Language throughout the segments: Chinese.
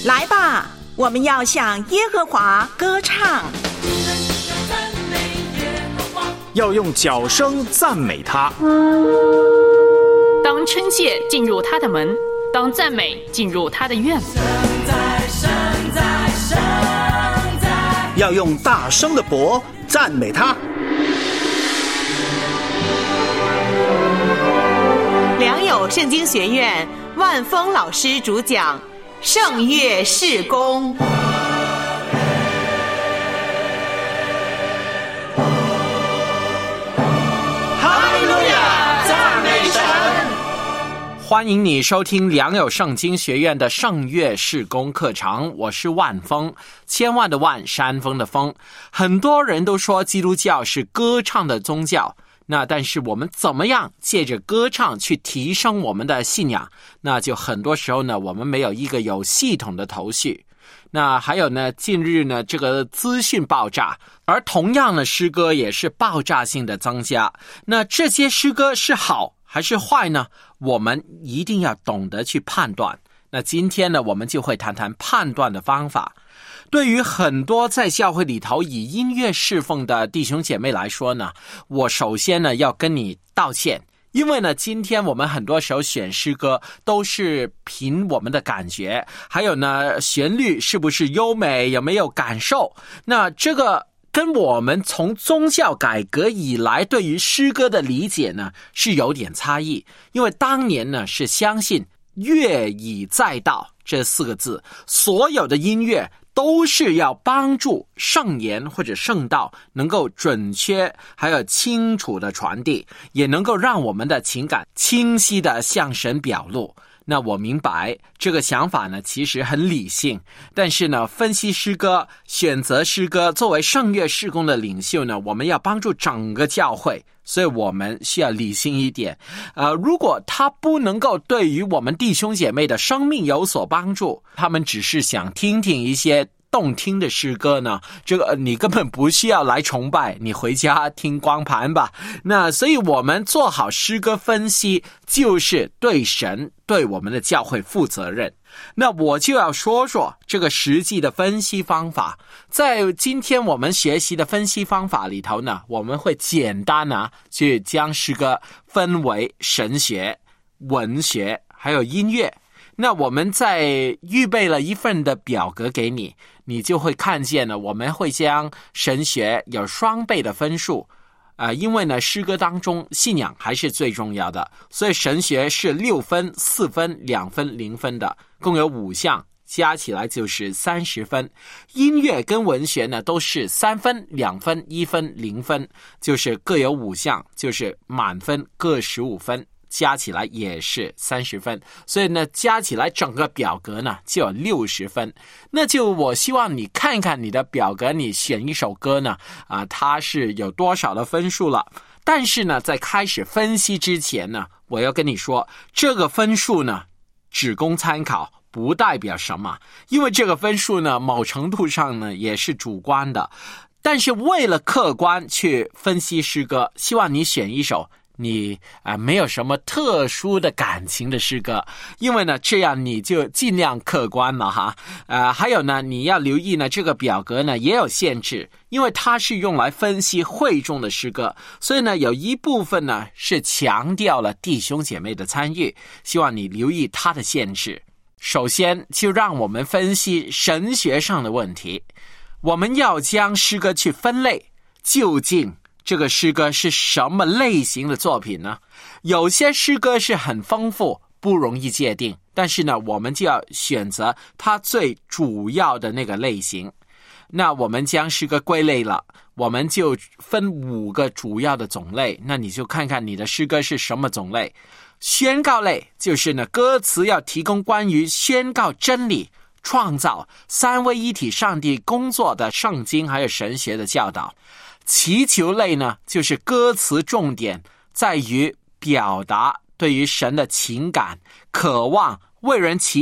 来吧，我们要向耶和华歌唱， 要用角声赞美他。 当称谢进入他的门，当赞美进入他的院。 要用大声的钵赞美他。 良友圣经学院万峰老师主讲圣乐事工。 哈利路亚，赞美神！ 欢迎你收听良友圣经学院的圣乐事工课程，我是万峰，千万的万，山峰的峰。很多人都说基督教是歌唱的宗教，那但是我们怎么样借着歌唱去提升我们的信仰？那就很多时候呢，我们没有一个有系统的头绪。那还有呢，近日呢，这个资讯爆炸，而同样的诗歌也是爆炸性的增加。那这些诗歌是好还是坏呢？我们一定要懂得去判断。那今天呢，我们就会谈谈判断的方法。对于很多在教会里头以音乐侍奉的弟兄姐妹来说呢，我首先呢要跟你道歉，因为呢今天我们很多时候选诗歌都是凭我们的感觉，还有呢旋律是不是优美，有没有感受，那这个跟我们从宗教改革以来对于诗歌的理解呢是有点差异。因为当年呢是相信乐以载道这4个字，所有的音乐都是要帮助圣言或者圣道能够准确还有清楚的传递，也能够让我们的情感清晰的向神表露。那我明白这个想法呢其实很理性，但是呢分析诗歌，选择诗歌，作为圣乐事工的领袖呢，我们要帮助整个教会，所以我们需要理性一点。如果他不能够对于我们弟兄姐妹的生命有所帮助，他们只是想听听一些动听的诗歌呢，这个你根本不需要来崇拜，你回家听光盘吧。那所以我们做好诗歌分析，就是对神对我们的教会负责任。那我就要说说这个实际的分析方法。在今天我们学习的分析方法里头呢，我们会简单去将诗歌分为神学、文学还有音乐。那我们在预备了一份的表格给你，你就会看见呢，我们会将神学有双倍的分数。因为呢诗歌当中信仰还是最重要的，所以神学是6分、4分、2分、0分的，共有5项，加起来就是30分。音乐跟文学呢都是3分、2分、1分、0分，就是各有5项，就是满分各15分，加起来也是30分，所以呢加起来整个表格呢就有60分。那就我希望你看一看你的表格，你选一首歌呢它是有多少的分数了。但是呢在开始分析之前呢，我要跟你说，这个分数呢只供参考，不代表什么，因为这个分数呢某程度上呢也是主观的。但是为了客观去分析诗歌，希望你选一首你没有什么特殊的感情的诗歌，因为呢这样你就尽量客观了哈。还有呢你要留意呢，这个表格呢也有限制，因为它是用来分析会众的诗歌，所以呢有一部分呢是强调了弟兄姐妹的参与，希望你留意它的限制。首先就让我们分析神学上的问题，我们要将诗歌去分类，究竟这个诗歌是什么类型的作品呢？有些诗歌是很丰富，不容易界定，但是呢我们就要选择它最主要的那个类型。那我们将诗歌归类了，我们就分5个主要的种类，那你就看看你的诗歌是什么种类。宣告类就是呢歌词要提供关于宣告真理、创造、三位一体上帝工作的圣经还有神学的教导。祈求类呢，就是歌词重点在于表达对于神的情感、渴望、为人祈祷，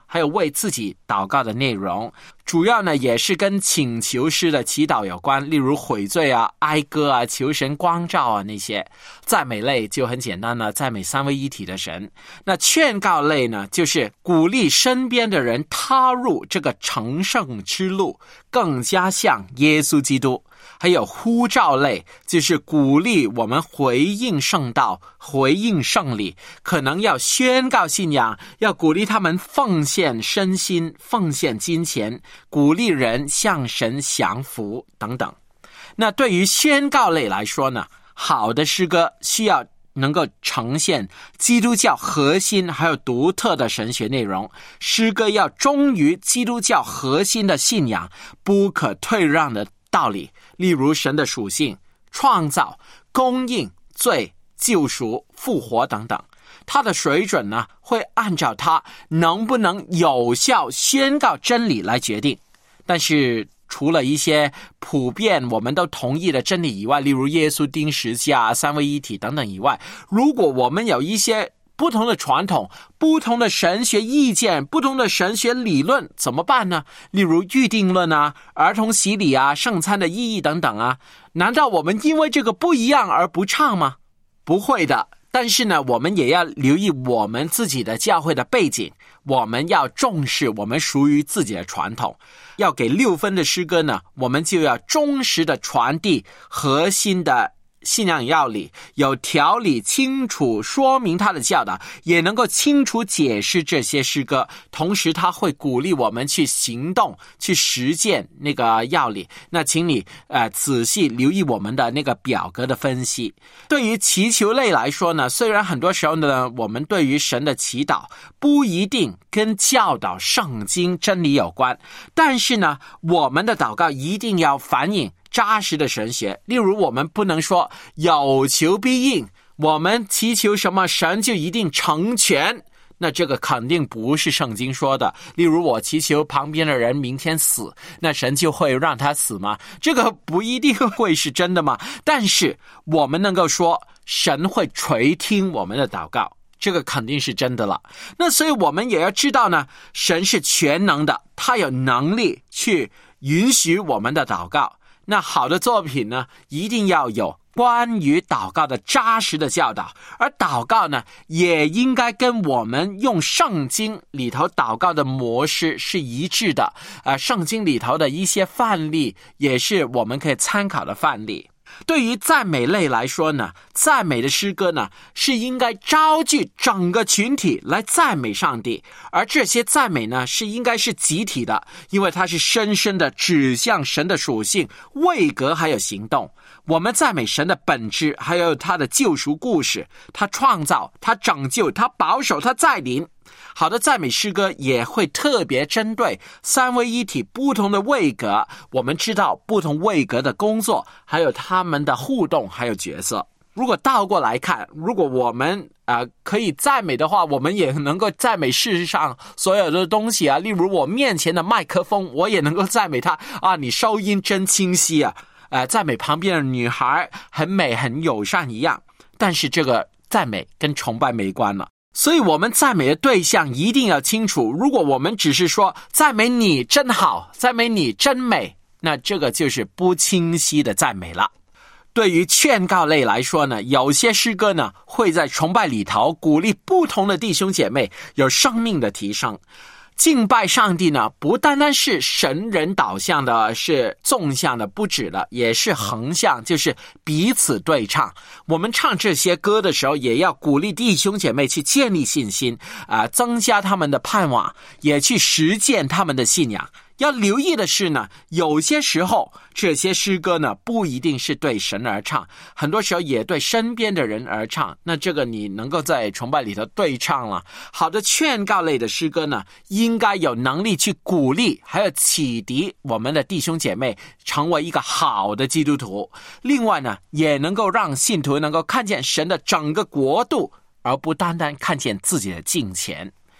还有为自己祷告的内容，主要呢也是跟请求式的祈祷有关，例如悔罪啊、哀歌啊、求神光照啊那些。赞美类就很简单了，赞美三位一体的神。那劝告类呢，就是鼓励身边的人踏入这个成圣之路，更加像耶稣基督。还有呼召类，就是鼓励我们回应圣道，回应圣礼，可能要宣告信仰，要鼓励他们奉献身心，奉献金钱，鼓励人向神降服等等。那对于宣告类来说呢，好的诗歌需要能够呈现基督教核心还有独特的神学内容，诗歌要忠于基督教核心的信仰，不可退让的道理，例如神的属性、创造、供应、罪、救赎、复活等等。它的水准呢，会按照它能不能有效宣告真理来决定。但是除了一些普遍我们都同意的真理以外，例如耶稣钉十字架、三位一体等等以外，如果我们有一些不同的传统、不同的神学意见、不同的神学理论怎么办呢？例如预定论啊、儿童洗礼啊、圣餐的意义等等啊，难道我们因为这个不一样而不唱吗？不会的。但是呢，我们也要留意我们自己的教会的背景，我们要重视我们属于自己的传统。要给6分的诗歌呢，我们就要忠实的传递核心的信仰要理，有条理清楚说明他的教导，也能够清楚解释这些诗歌，同时他会鼓励我们去行动，去实践那个要理。那请你仔细留意我们的那个表格的分析。对于祈求类来说呢，虽然很多时候呢，我们对于神的祈祷不一定跟教导圣经真理有关，但是呢，我们的祷告一定要反映扎实的神学。例如我们不能说有求必应，我们祈求什么神就一定成全，那这个肯定不是圣经说的。例如我祈求旁边的人明天死，那神就会让他死吗？这个不一定会是真的吗？但是我们能够说神会垂听我们的祷告，这个肯定是真的了。那所以我们也要知道呢，神是全能的，他有能力去允许我们的祷告。那好的作品呢，一定要有关于祷告的扎实的教导，而祷告呢，也应该跟我们用圣经里头祷告的模式是一致的。圣经里头的一些范例也是我们可以参考的范例。对于赞美类来说呢，赞美的诗歌呢，是应该召集整个群体来赞美上帝，而这些赞美呢，是应该是集体的，因为它是深深的指向神的属性、位格还有行动。我们赞美神的本质，还有他的救赎故事，他创造，他拯救，他保守，他再临。好的赞美诗歌也会特别针对三位一体不同的位格，我们知道不同位格的工作，还有他们的互动，还有角色。如果倒过来看，如果我们可以赞美的话，我们也能够赞美世上所有的东西啊。例如我面前的麦克风，我也能够赞美它啊，你收音真清晰啊。赞美旁边的女孩很美很友善一样。但是这个赞美跟崇拜没关了。所以我们赞美的对象一定要清楚，如果我们只是说赞美你真好，赞美你真美，那这个就是不清晰的赞美了。对于劝告类来说呢，有些诗歌呢会在崇拜里头鼓励不同的弟兄姐妹有生命的提升。敬拜上帝呢，不单单是神人导向的，是纵向的不止了，也是横向，就是彼此对唱。我们唱这些歌的时候，也要鼓励弟兄姐妹去建立信心，增加他们的盼望，也去实践他们的信仰。要留意的是呢，有些时候这些诗歌呢不一定是对神而唱，很多时候也对身边的人而唱，那这个你能够在崇拜里头对唱了。好的劝告类的诗歌呢，应该有能力去鼓励还有启迪我们的弟兄姐妹成为一个好的基督徒，另外呢也能够让信徒能够看见神的整个国度，而不单单看见自己的敬虔。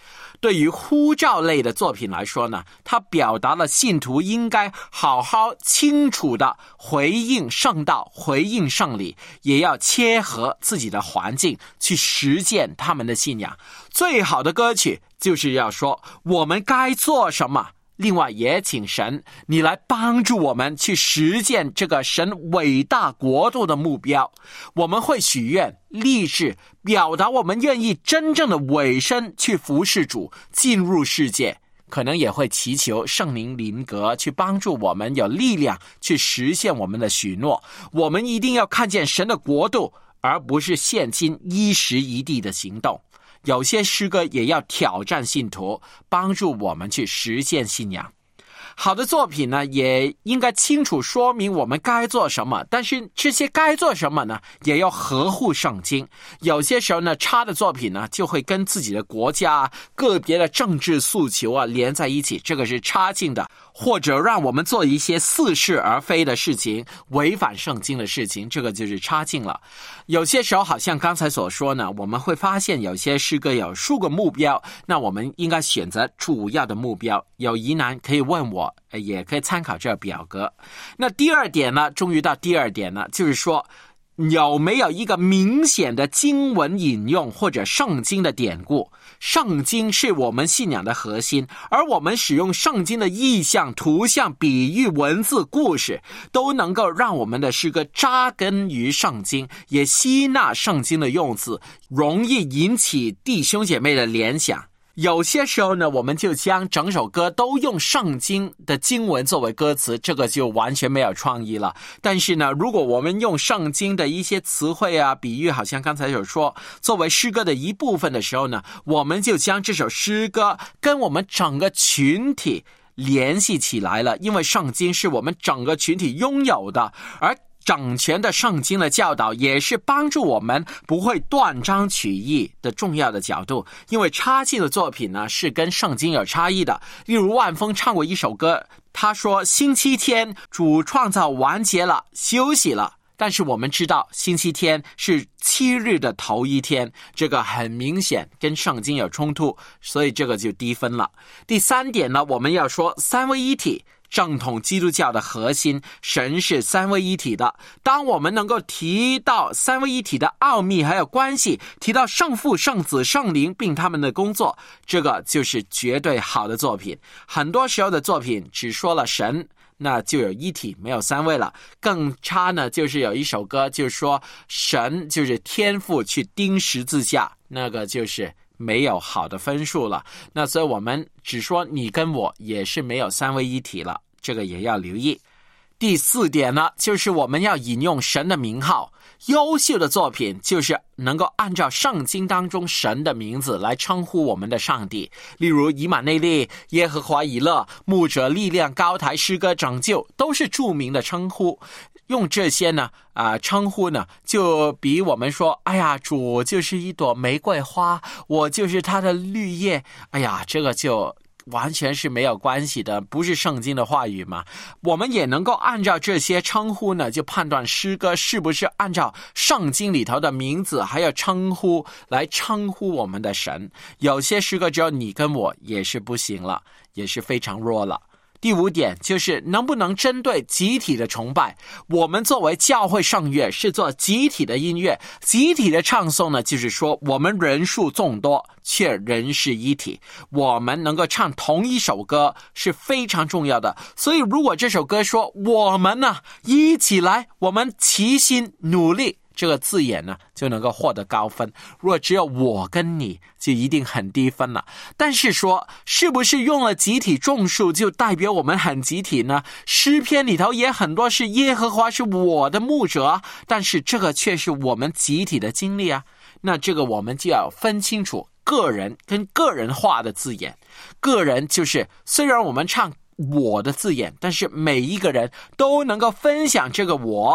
对于呼召类的作品来说呢，它表达了信徒应该好好清楚的回应圣道，回应圣礼，也要切合自己的环境去实践他们的信仰。最好的歌曲就是要说我们该做什么，另外也请神你来帮助我们去实践这个神伟大国度的目标。我们会许愿立志表达我们愿意真正的委身去服侍主，进入世界，可能也会祈求圣灵临格去帮助我们有力量去实现我们的许诺。我们一定要看见神的国度，而不是现今一时一地的行动。有些诗歌也要挑战信徒，帮助我们去实现信仰。好的作品呢，也应该清楚说明我们该做什么，但是这些该做什么呢，也要合乎圣经。有些时候呢，差的作品呢，就会跟自己的国家个别的政治诉求连在一起，这个是差劲的，或者让我们做一些似是而非的事情，违反圣经的事情，这个就是差劲了。有些时候好像刚才所说呢，我们会发现有些诗歌有数个目标，那我们应该选择主要的目标。有疑难可以问我，也可以参考这个表格。那第二点呢，终于到第二点呢，就是说有没有一个明显的经文引用或者圣经的典故。圣经是我们信仰的核心，而我们使用圣经的意象、图像、比喻、文字、故事，都能够让我们的诗歌扎根于圣经，也吸纳圣经的用字，容易引起弟兄姐妹的联想。有些时候呢，我们就将整首歌都用圣经的经文作为歌词，这个就完全没有创意了。但是呢，如果我们用圣经的一些词汇比喻，好像刚才有说，作为诗歌的一部分的时候呢，我们就将这首诗歌跟我们整个群体联系起来了。因为圣经是我们整个群体拥有的，而整全的圣经的教导也是帮助我们不会断章取义的重要的角度。因为差劲的作品呢，是跟圣经有差异的。例如万峰唱过一首歌，他说星期天主创造完结了，休息了，但是我们知道星期天是7日的头一天，这个很明显跟圣经有冲突，所以这个就低分了。第三点呢，我们要说三位一体，正统基督教的核心，神是三位一体的。当我们能够提到三位一体的奥秘还有关系，提到圣父、圣子、圣灵并他们的工作，这个就是绝对好的作品。很多时候的作品只说了神，那就有一体，没有三位了。更差呢，就是有一首歌就是说神就是天父去钉十字架，那个就是没有好的分数了。那所以我们只说你跟我，也是没有三位一体了，这个也要留意。第四点呢，就是我们要引用神的名号。优秀的作品就是能够按照圣经当中神的名字来称呼我们的上帝，例如以马内利、耶和华以勒、牧者、力量、高台、诗歌、拯救，都是著名的称呼。用这些呢称呼呢，就比我们说哎呀主就是一朵玫瑰花，我就是它的绿叶，哎呀这个就完全是没有关系的，不是圣经的话语嘛。我们也能够按照这些称呼呢，就判断诗歌是不是按照圣经里头的名字还有称呼来称呼我们的神。有些诗歌只有你跟我也是不行了，也是非常弱了。第五点就是能不能针对集体的崇拜。我们作为教会圣乐是做集体的音乐，集体的唱诵呢，就是说我们人数众多却人是一体，我们能够唱同一首歌是非常重要的。所以如果这首歌说我们呢一起来，我们齐心努力，这个字眼呢就能够获得高分。如果只有我跟你，就一定很低分了。但是说是不是用了集体众数就代表我们很集体呢？诗篇里头也很多是耶和华是我的牧者，但是这个却是我们集体的经历啊。那这个我们就要分清楚个人跟个人化的字眼。个人就是虽然我们唱我的字眼，但是每一个人都能够分享这个我，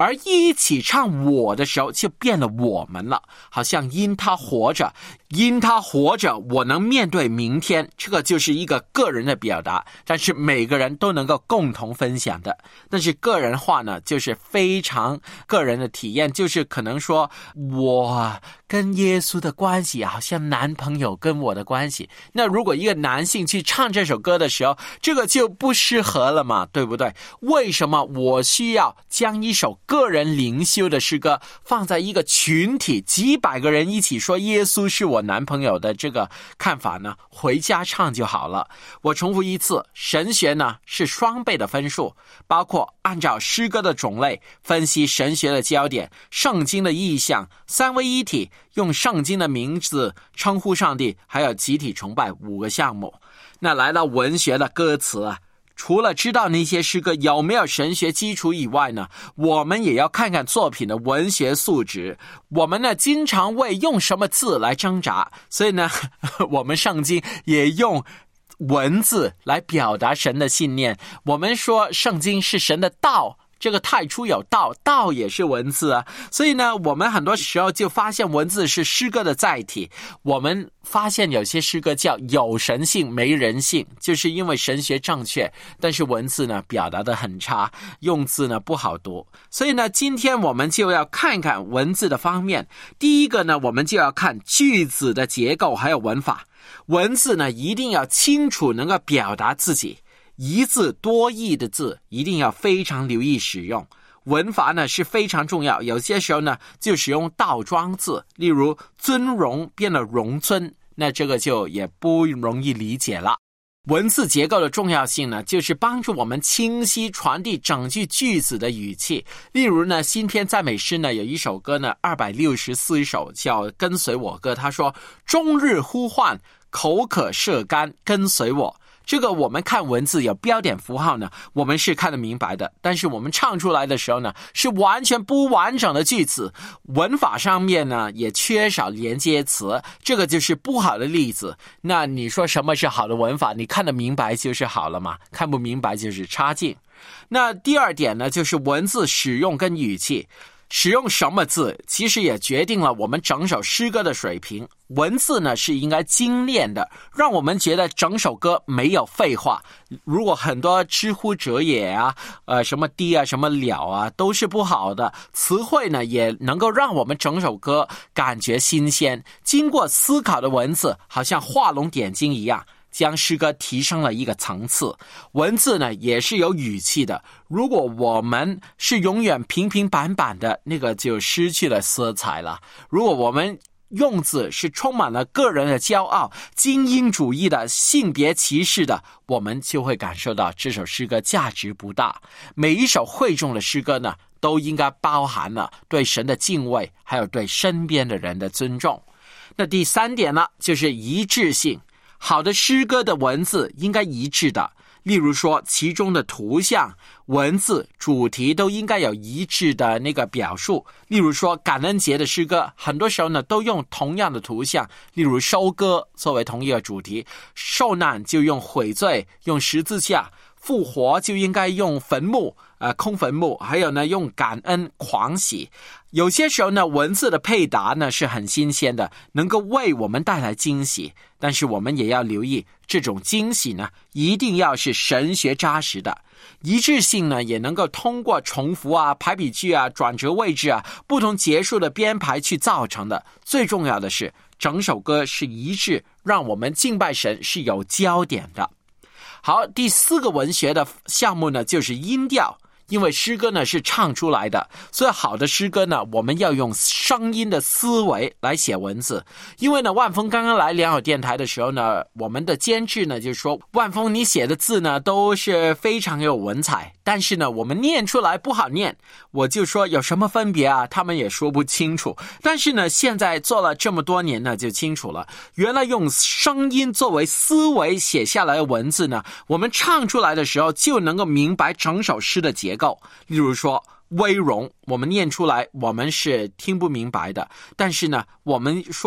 而一起唱我的时候就变了我们了，好像因他活着，我能面对明天，这个就是一个个人的表达，但是每个人都能够共同分享的。但是个人化呢，就是非常个人的体验，就是可能说我跟耶稣的关系好像男朋友跟我的关系，那如果一个男性去唱这首歌的时候，这个就不适合了嘛，对不对？为什么我需要将一首个人灵修的诗歌放在一个群体几百个人一起说耶稣是我男朋友的这个看法呢？回家唱就好了。我重复一次，神学呢是双倍的分数，包括按照诗歌的种类分析神学的焦点，圣经的意象，三位一体，用圣经的名字称呼上帝，还有集体崇拜5个项目。那来到文学的歌词啊，除了知道那些诗歌有没有神学基础以外呢，我们也要看看作品的文学素质。我们呢经常为用什么字来挣扎，所以呢我们圣经也用文字来表达神的信念。我们说圣经是神的道，这个太初有道，道也是文字啊。所以呢我们很多时候就发现文字是诗歌的载体。我们发现有些诗歌叫有神性没人性，就是因为神学正确，但是文字呢表达得很差，用字呢不好读。所以呢今天我们就要看看文字的方面。第一个呢，我们就要看句子的结构还有文法。文字呢一定要清楚能够表达自己，一字多义的字一定要非常留意使用。文法呢是非常重要，有些时候呢就使用倒装字，例如尊荣变了荣尊，那这个就也不容易理解了。文字结构的重要性呢，就是帮助我们清晰传递整句句子的语气。例如呢，新篇赞美诗呢有一首歌呢264首叫跟随我歌，他说终日呼唤，口渴舌干，跟随我。这个我们看文字有标点符号呢，我们是看得明白的，但是我们唱出来的时候呢，是完全不完整的句子，文法上面呢也缺少连接词，这个就是不好的例子。那你说什么是好的文法？你看得明白就是好了嘛，看不明白就是差劲。那第二点呢，就是文字使用跟语气。使用什么字其实也决定了我们整首诗歌的水平。文字呢是应该精炼的，让我们觉得整首歌没有废话。如果很多知乎者也啊，什么的啊，什么了啊，都是不好的。词汇呢也能够让我们整首歌感觉新鲜。经过思考的文字好像画龙点睛一样，将诗歌提升了一个层次。文字呢也是有语气的，如果我们是永远平平板板的，那个就失去了色彩了。如果我们用字是充满了个人的骄傲、精英主义的、性别歧视的，我们就会感受到这首诗歌价值不大。每一首会众的诗歌呢，都应该包含了对神的敬畏，还有对身边的人的尊重。那第三点呢，就是一致性。好的诗歌的文字应该一致的，例如说其中的图像、文字、主题都应该有一致的那个表述。例如说感恩节的诗歌很多时候呢都用同样的图像，例如收割作为同一个主题，受难就用悔罪，用十字架，复活就应该用坟墓，空坟墓，还有呢用感恩狂喜。有些时候呢文字的配搭呢是很新鲜的，能够为我们带来惊喜，但是我们也要留意这种惊喜呢一定要是神学扎实的。一致性呢也能够通过重复啊、排比句啊、转折位置啊、不同结束的编排去造成的。最重要的是整首歌是一致，让我们敬拜神是有焦点的。好，第四个文学的项目呢就是音调。因为诗歌呢是唱出来的，所以好的诗歌呢我们要用声音的思维来写文字。因为呢万峰刚刚来良友电台的时候呢，我们的监制呢就说，万峰你写的字呢都是非常有文采，但是呢我们念出来不好念。我就说有什么分别啊，他们也说不清楚。但是呢现在做了这么多年呢就清楚了，原来用声音作为思维写下来的文字呢，我们唱出来的时候就能够明白整首诗的结构。例如说威荣，我们念出来我们是听不明白的，但是呢我们说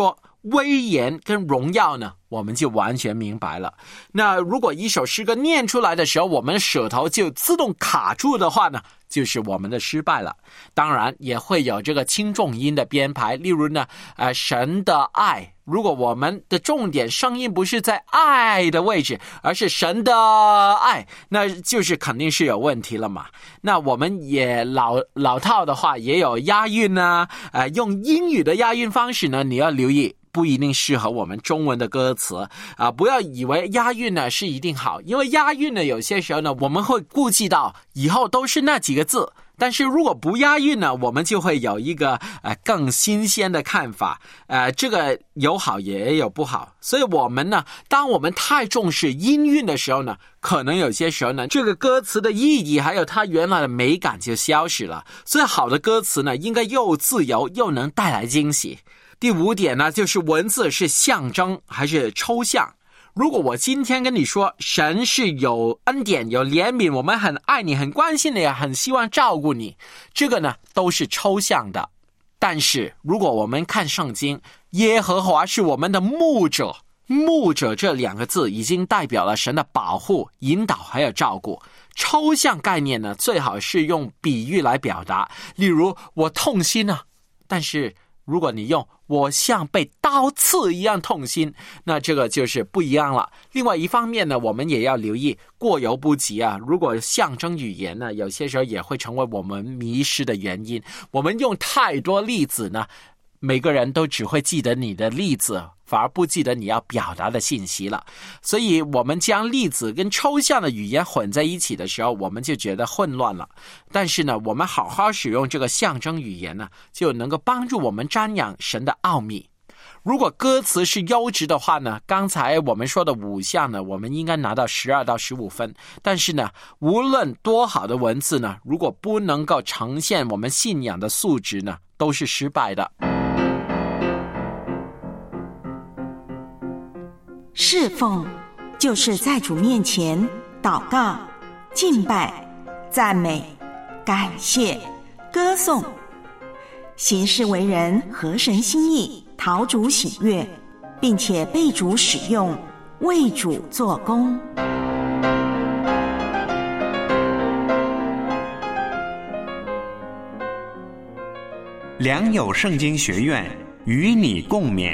威严跟荣耀呢，我们就完全明白了。那如果一首诗歌念出来的时候，我们舌头就自动卡住的话呢，就是我们的失败了。当然也会有这个轻重音的编排，例如呢，神的爱，如果我们的重点声音不是在爱的位置，而是神的爱，那就是肯定是有问题了嘛。那我们也老套的话，也有押韵啊，用英语的押韵方式呢，你要留意。不一定适合我们中文的歌词不要以为押韵呢是一定好，因为押韵呢有些时候呢我们会顾忌到以后都是那几个字，但是如果不押韵呢，我们就会有一个更新鲜的看法，这个有好也有不好。所以我们呢，当我们太重视音韵的时候呢，可能有些时候呢，这个歌词的意义还有它原来的美感就消失了。所以好的歌词呢，应该又自由又能带来惊喜。第5点呢，就是文字是象征还是抽象。如果我今天跟你说神是有恩典有怜悯，我们很爱你很关心你也很希望照顾你，这个呢都是抽象的。但是如果我们看圣经，耶和华是我们的牧者，牧者这2个字已经代表了神的保护引导还有照顾。抽象概念呢，最好是用比喻来表达，例如我痛心啊，但是如果你用我像被刀刺一样痛心，那这个就是不一样了。另外一方面呢，我们也要留意过犹不及啊。如果象征语言呢，有些时候也会成为我们迷失的原因。我们用太多例子呢，每个人都只会记得你的例子，反而不记得你要表达的信息了。所以我们将例子跟抽象的语言混在一起的时候，我们就觉得混乱了。但是呢，我们好好使用这个象征语言呢，就能够帮助我们瞻仰神的奥秘。如果歌词是优质的话呢，刚才我们说的5项呢，我们应该拿到12到15分。但是呢，无论多好的文字呢，如果不能够呈现我们信仰的素质呢，都是失败的。 侍奉就是在主面前祷告、敬拜、赞美、感谢、歌颂，行事为人合神心意，讨主喜悦，并且被主使用，为主做工。 良友圣经学院与你共勉。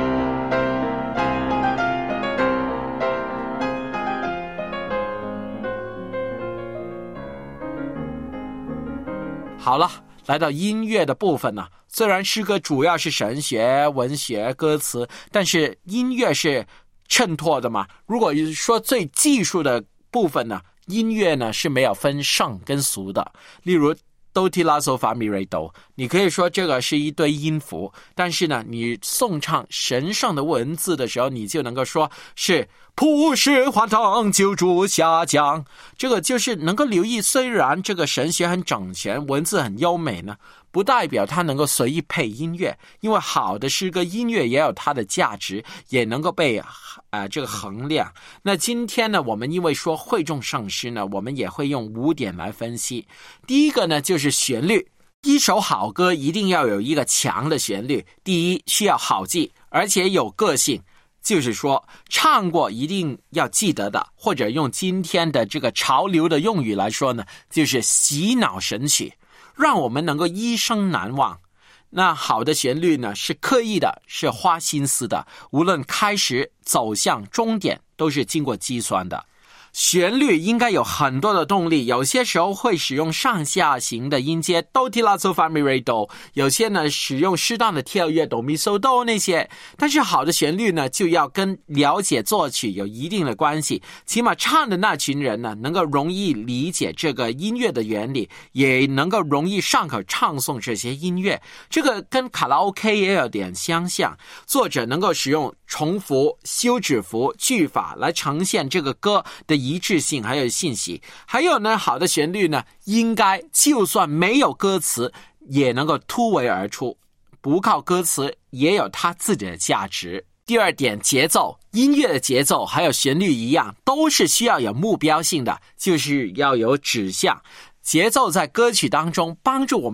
好了，来到音乐的部分呢，虽然诗歌主要是神学、文学、歌词，但是音乐是衬托的嘛。如果说最技术的部分呢，音乐呢是没有分圣跟俗的。例如Do ti la so fa mi re do， 你可以说这个是一堆音符，但是呢，你颂唱神圣的文字的时候，你就能够说是普世欢腾救主下降。这个就是能够留意，虽然这个神学很整全，文字很优美呢，不代表它能够随意配音乐，因为好的诗歌音乐也有它的价值，也能够被这个衡量。那今天呢，我们因为说会众圣诗呢，我们也会用5点来分析。第一个呢，就是旋律。一首好歌一定要有一个强的旋律。第一，需要好记，而且有个性，就是说唱过一定要记得的，或者用今天的这个潮流的用语来说呢，就是洗脑神曲，让我们能够一生难忘。那好的旋律呢，是刻意的，是花心思的，无论开始、走向、终点都是经过计算的。旋律应该有很多的动力，有些时候会使用上下行的音阶 Do ti la so fa mi re do， 有些呢使用适当的跳跃 Do mi so do 那些。但是好的旋律呢，就要跟了解作曲有一定的关系，起码唱的那群人呢，能够容易理解这个音乐的原理，也能够容易上口唱诵这些音乐。这个跟卡拉 OK 也有点相像，作者能够使用重复、休止符、句法来呈现这个歌的一致性还有信息。还有呢，好的旋律呢，应该就算没有歌词也能够突围而出，不靠歌词也有它自己的价值。第二点，节奏。音乐的节奏还有旋律一样，都是需要有目标性的，就是要有指向。节奏在歌曲当中帮助我们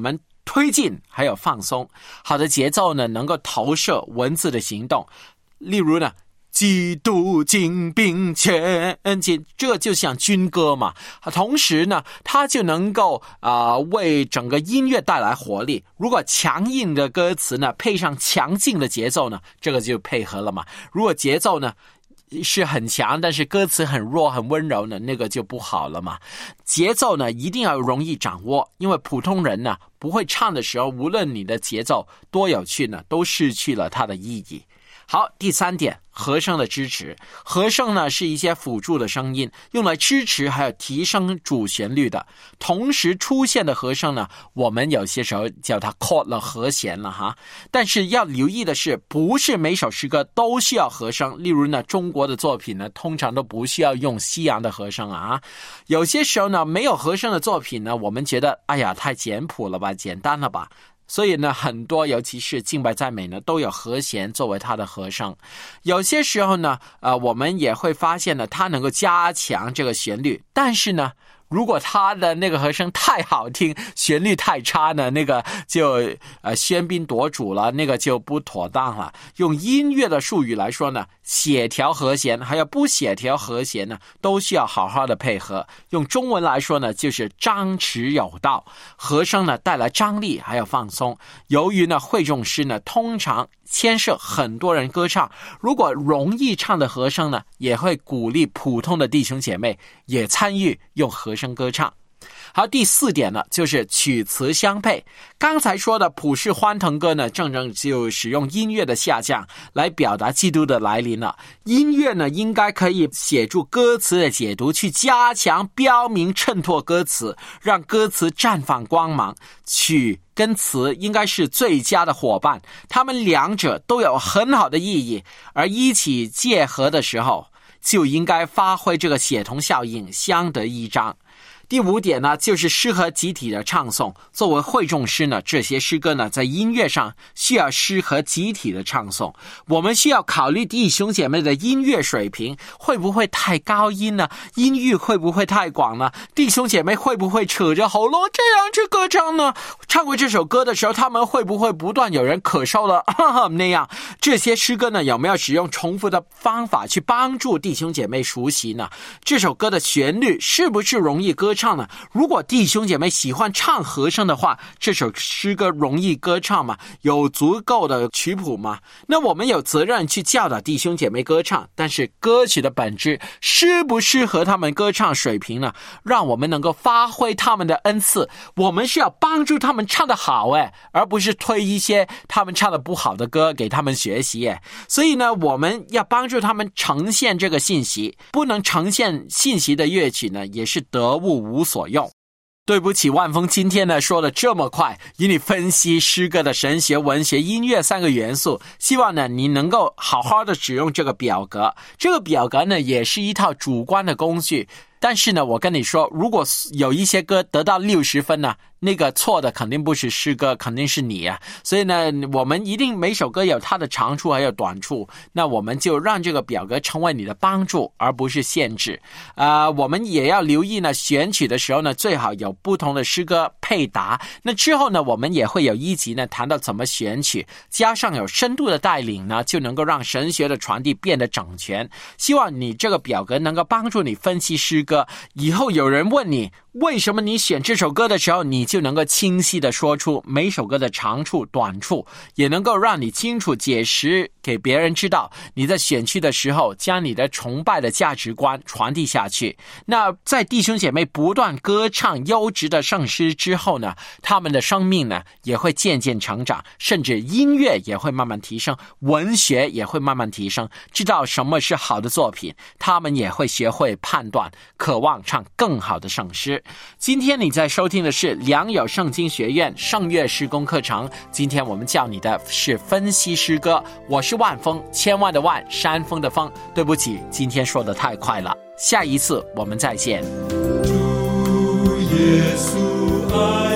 推进还有放松。好的节奏呢，能够投射文字的行动。例如呢，基督精兵前进，这就像军歌嘛。同时呢，它就能够为整个音乐带来活力。如果强硬的歌词呢，配上强劲的节奏呢，这个就配合了嘛。如果节奏呢是很强，但是歌词很弱很温柔呢，那个就不好了嘛。节奏呢一定要容易掌握，因为普通人呢不会唱的时候，无论你的节奏多有趣呢，都失去了它的意义。好，第3点，和声的支持。和声呢是一些辅助的声音，用来支持还有提升主旋律的。同时出现的和声呢，我们有些时候叫它 chord 了，和弦了哈。但是要留意的是，不是每首诗歌都需要和声。例如呢，中国的作品呢，通常都不需要用西洋的和声啊。有些时候呢，没有和声的作品呢，我们觉得哎呀太简朴了吧，简单了吧。所以呢，很多尤其是敬拜赞美呢，都有和弦作为它的和声。有些时候呢，我们也会发现呢，它能够加强这个旋律。但是呢，如果它的那个和声太好听，旋律太差呢，那个就喧宾夺主了，那个就不妥当了。用音乐的术语来说呢，协调和弦还有不协调和弦呢，都需要好好的配合。用中文来说呢，就是张弛有道。和声呢带来张力还有放松。由于呢会众诗呢通常牵涉很多人歌唱，如果容易唱的和声呢，也会鼓励普通的弟兄姐妹也参与用和声歌唱。好，第4点呢，就是曲词相配。刚才说的普世欢腾歌呢，正就使用音乐的下降来表达基督的来临了。音乐呢，应该可以协助歌词的解读，去加强、标明、衬托歌词，让歌词绽放光芒。曲跟词应该是最佳的伙伴，他们两者都有很好的意义，而一起结合的时候，就应该发挥这个协同效应，相得益彰。第5点呢，就是适合集体的唱诵。作为会众诗呢，这些诗歌呢，在音乐上需要适合集体的唱诵。我们需要考虑弟兄姐妹的音乐水平，会不会太高音呢？音域会不会太广呢？弟兄姐妹会不会扯着喉咙这样去歌唱呢？唱过这首歌的时候，他们会不会不断有人咳嗽了那样？这些诗歌呢，有没有使用重复的方法去帮助弟兄姐妹熟悉呢？这首歌的旋律是不是容易歌唱呢？如果弟兄姐妹喜欢唱和声的话，这首诗歌容易歌唱吗？有足够的曲谱吗？那我们有责任去教导弟兄姐妹歌唱，但是歌曲的本质适不适合他们歌唱水平呢？让我们能够发挥他们的恩赐，我们是要帮助他们唱得好而不是推一些他们唱得不好的歌给他们学习所以呢，我们要帮助他们呈现这个信息，不能呈现信息的乐曲呢，也是得物无所用。对不起，万峰今天呢说了这么快，与你分析诗歌的神学、文学、音乐3个元素，希望呢你能够好好的使用这个表格。这个表格呢也是一套主观的工具，但是呢我跟你说，如果有一些歌得到60分呢，那个错的肯定不是诗歌，肯定是你所以呢，我们一定每首歌有它的长处还有短处，那我们就让这个表格成为你的帮助，而不是限制。我们也要留意呢，选曲的时候呢，最好有不同的诗歌配搭。那之后呢，我们也会有一集呢谈到怎么选曲，加上有深度的带领呢，就能够让神学的传递变得整全。希望你这个表格能够帮助你分析诗歌，以后有人问你为什么你选这首歌的时候，你就能够清晰地说出每首歌的长处短处，也能够让你清楚解释给别人知道，你在选曲的时候将你的崇拜的价值观传递下去。那在弟兄姐妹不断歌唱优质的圣诗之后呢，他们的生命呢也会渐渐成长，甚至音乐也会慢慢提升，文学也会慢慢提升，知道什么是好的作品，他们也会学会判断，渴望唱更好的圣诗。今天你在收听的是良友圣经学院圣乐诗工课程，今天我们教你的是分析诗歌。我是万峰，千万的万，山峰的峰。对不起，今天说得太快了，下一次我们再见。主耶稣爱